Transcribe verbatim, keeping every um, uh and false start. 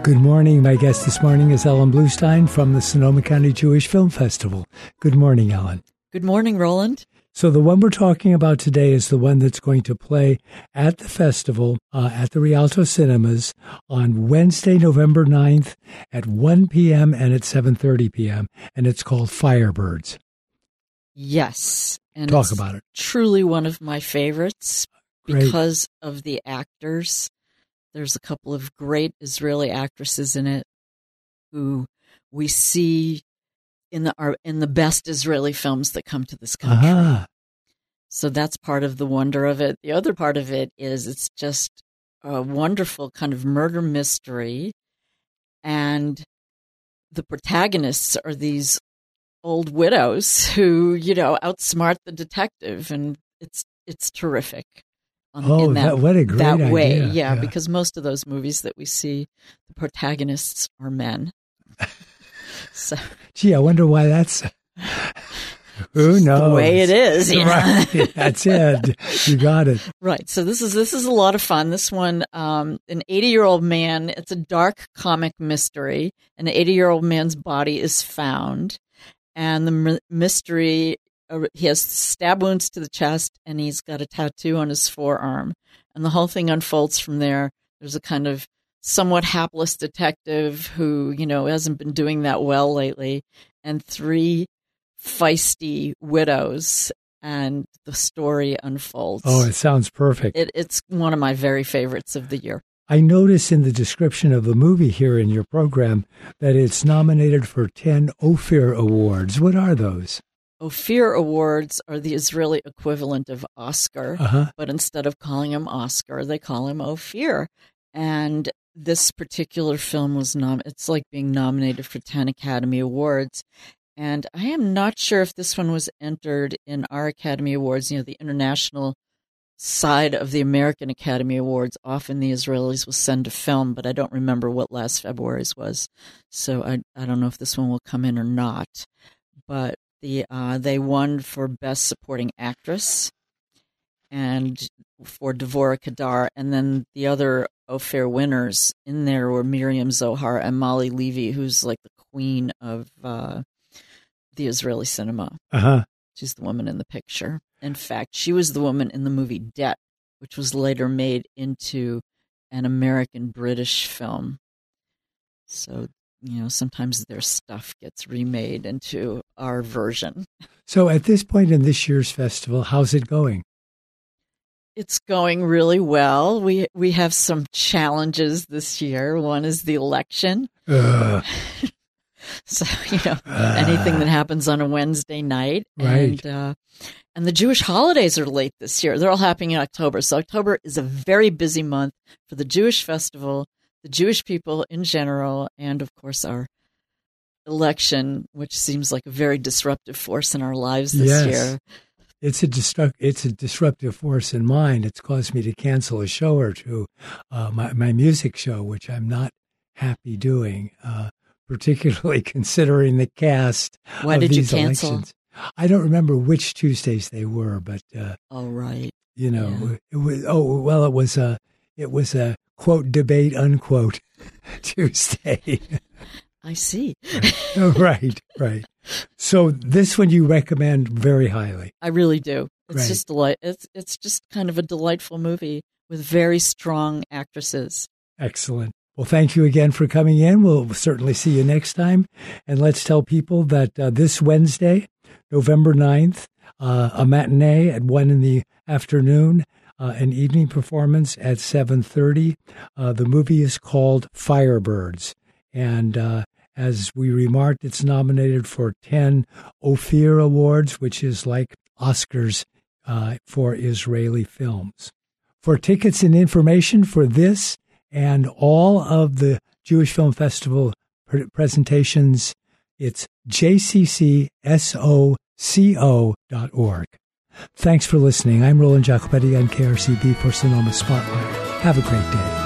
Good morning. My guest this morning is Ellen Bluestein from the Sonoma County Jewish Film Festival. Good morning, Ellen. Good morning, Roland. So the one we're talking about today is the one that's going to play at the festival uh, at the Rialto Cinemas on Wednesday, November ninth at one p.m. and at seven thirty p.m., and it's called Firebirds. Yes. And Talk it's about it. Truly one of my favorites Great. because of the actors. There's a couple of great Israeli actresses in it who we see in the are in the best Israeli films that come to this country. Uh-huh. So that's part of the wonder of it. The other part of it is it's just a wonderful kind of murder mystery, and the protagonists are these old widows who, you know, outsmart the detective, and it's it's terrific. On, Oh, in that, that, what a great that way, idea. yeah, Yeah. because most of those movies that we see, the protagonists are men. So, Gee, I wonder why that's... Who knows? the way it is, you know? Right. That's it. You got it. Right. So this is this is a lot of fun. This one, um, an eighty-year-old man. It's a dark comic mystery. An eighty-year-old man's body is found, and the m- mystery. Uh, he has stab wounds to the chest, and he's got a tattoo on his forearm. And the whole thing unfolds from there. There's a kind of somewhat hapless detective who, you know, hasn't been doing that well lately, and three feisty widows, and the story unfolds. Oh, it sounds perfect. It, it's one of my very favorites of the year. I notice in the description of the movie here in your program that it's nominated for ten Ophir Awards. What are those? Ophir Awards are the Israeli equivalent of Oscar, Uh-huh. but instead of calling him Oscar, they call him Ophir. And this particular film was nom- it's like being nominated for ten Academy Awards. And I am not sure if this one was entered in our Academy Awards, you know, the international side of the American Academy Awards. Often the Israelis will send a film, but I don't remember what last February's was. So I, I don't know if this one will come in or not. But the uh, they won for Best Supporting Actress and for Devorah Kadar. And then the other Ophir winners in there were Miriam Zohar and Molly Levy, who's like the queen of uh, the Israeli cinema. Uh-huh. She's the woman in the picture. In fact, she was the woman in the movie Debt, which was later made into an American-British film. So, you know, sometimes their stuff gets remade into our version. So at this point in this year's festival, how's it going? It's going really well. We we have some challenges this year. One is the election. Uh, So, you know, uh, anything that happens on a Wednesday night. Right. And, uh, and the Jewish holidays are late this year. They're all happening in October. So October is a very busy month for the Jewish festival, the Jewish people in general, and, of course, our election, which seems like a very disruptive force in our lives this yes. year. It's a destruct. It's a disruptive force in mine. It's caused me to cancel a show or two, uh, my, my music show, which I'm not happy doing. Uh, particularly considering the cast Why of did these you cancel? elections. I don't remember which Tuesdays they were, but uh, oh right, you know, yeah. it was. Oh well, it was a it was a quote debate unquote Tuesday. I see. right. right, right. So this one you recommend very highly. I really do. It's right. just delight. It's it's just kind of a delightful movie with very strong actresses. Excellent. Well, thank you again for coming in. We'll certainly see you next time. And let's tell people that uh, this Wednesday, November ninth, uh, a matinee at one in the afternoon, uh, an evening performance at seven thirty. Uh, the movie is called Firebirds. And uh, as we remarked, it's nominated for ten Ophir Awards, which is like Oscars uh, for Israeli films. For tickets and information for this and all of the Jewish Film Festival presentations, it's j c c soco dot org. Thanks for listening. I'm Roland Giacobetti on K R C B for Sonoma Spotlight. Have a great day.